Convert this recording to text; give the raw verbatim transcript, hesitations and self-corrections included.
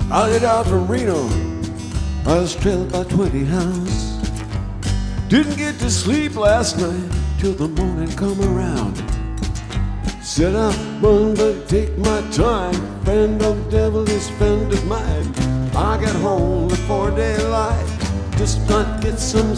I get out from Reno. I was trailed by twenty hounds. Didn't get to sleep last night till the morning come around. Said I'm gonna take my time. Friend of the devil is friend of mine. I got home before daylight, just not get some